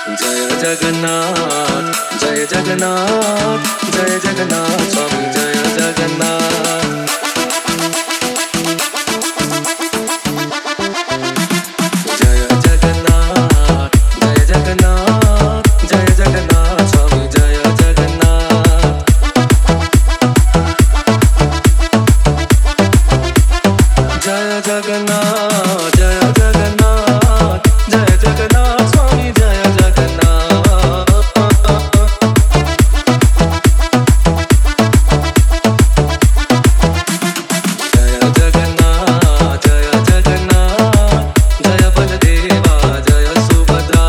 जय जगन्नाथ जय जगन्नाथ जय जगन्नाथ स्वामी जय जगन्नाथ। जय जगन्नाथ जय जगन्नाथ जय जगन्नाथ स्वामी जय जगन्नाथ। जय जगन्नाथ जय जगन्नाथ जय जगन्नाथ स्वामी जय जगन्नाथ। जय जगन्नाथ जय जगन्नाथ जय बलदेवा जय सुभद्रा।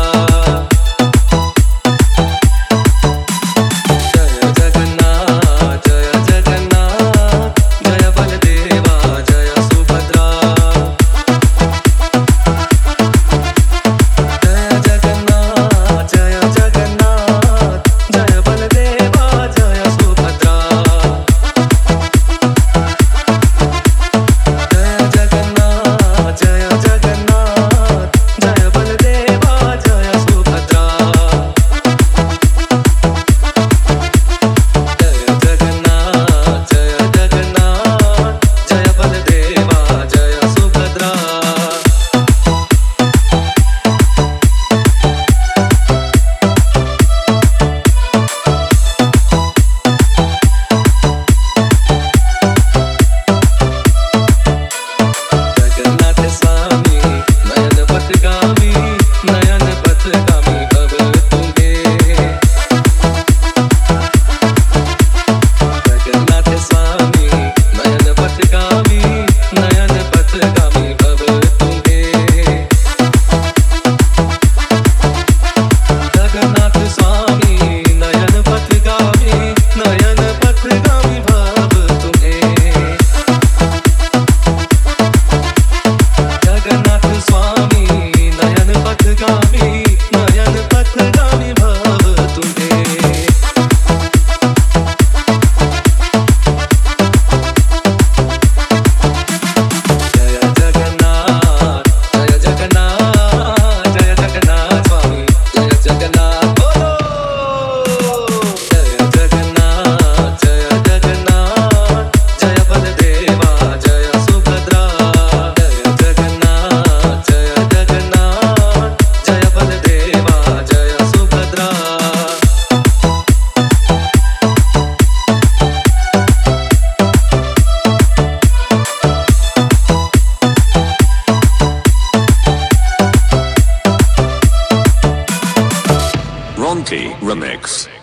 जय जगन्नाथ जय जगन्नाथ जय बलदेवा जय सुभद्रा। जय जगन्नाथ जय जगन्नाथ जय बलदेवा जय सुभद्रा। जय जगन्नाथ जय जगन्नाथ जय बलदेवा जय सुभद्रा। जय जगन्नाथ जय जगन्नाथ जय बलदेवा जय सुभद्रा। जगन्नाथ स्वामी नयन पथगामी नयन पथगामी भव तुम्हें। जगन्नाथ स्वामी नयन पथगामी नयन पथगामी भव तुम्हें। जगन्नाथ स्वामी नयन पथगामी नयन पथगामी भव तुम्हें। जगन्नाथ स्वामी नयन पथगामी नयन पथगामी भव तुम्हें। जय जगन्नाथ जय जगन्नाथ जय जगन्नाथ स्वामी जय जगन्नाथ बोलो। जय जगन्नाथ जय जगन्नाथ जय बलदेवा जय सुभद्रा। जय जगन्नाथ जय जगन्नाथ जय बलदेवा जय सुभद्रा। Ronti Remix.